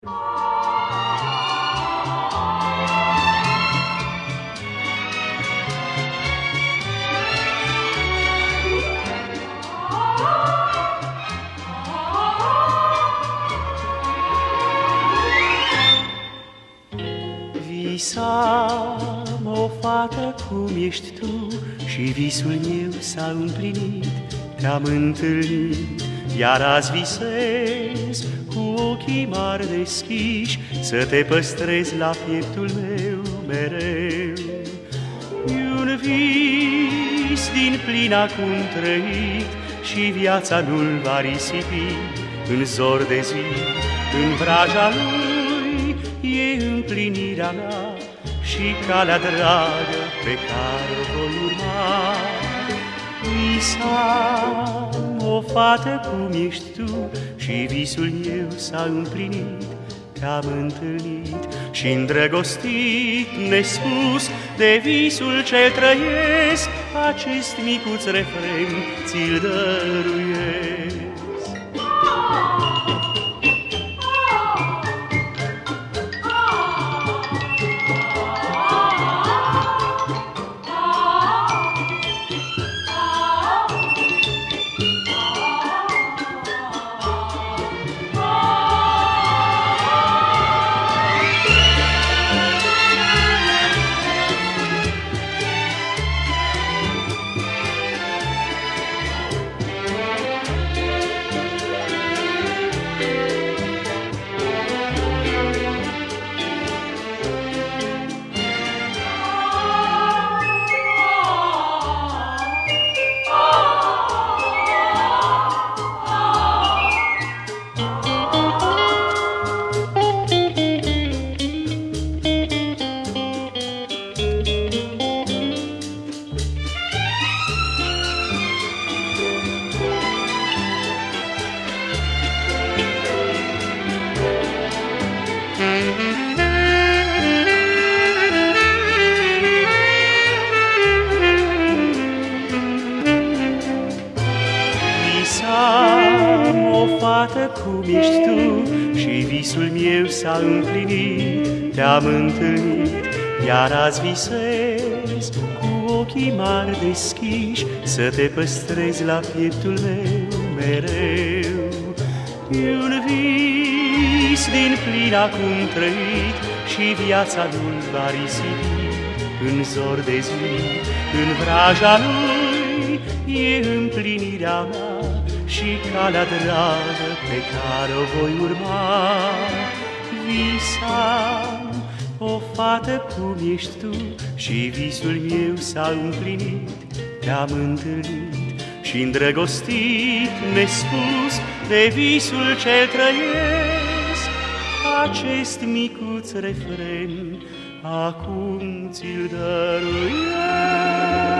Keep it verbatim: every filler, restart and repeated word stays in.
Visam o fată cum ești tu și visul meu s-a împlinit, te-am întâlnit, iar azi visez cu ochii mari deschiși să te păstrezi la pieptul meu mereu. E un vis din plin acum trăit și viața nu-l va risipi în zor de zi, în vraja lui e împlinirea mea și calea dragă pe care o voi urma. Visam o fată cum ești tu și visul meu s-a împlinit, te-am întâlnit și îndrăgostit nespus de visul ce trăiesc, acest micuț refren ți-l dăruiesc. Visam o fată cum ești tu și visul meu s-a împlinit, te-am întâlnit, iar azi visez cu ochii mari deschiși să te păstrezi la pieptul meu mereu. E un vis din plin acum trăit și viața nu-l va risipi în zor de zi, în vraja lui e împlinirea mea și calea dragă pe care o voi urma. Visam o fată cum ești tu și visul meu s-a împlinit, te-am întâlnit și îndrăgostit nespus de visul ce trăiesc, acest micuț refren acum ți-l dăruiesc.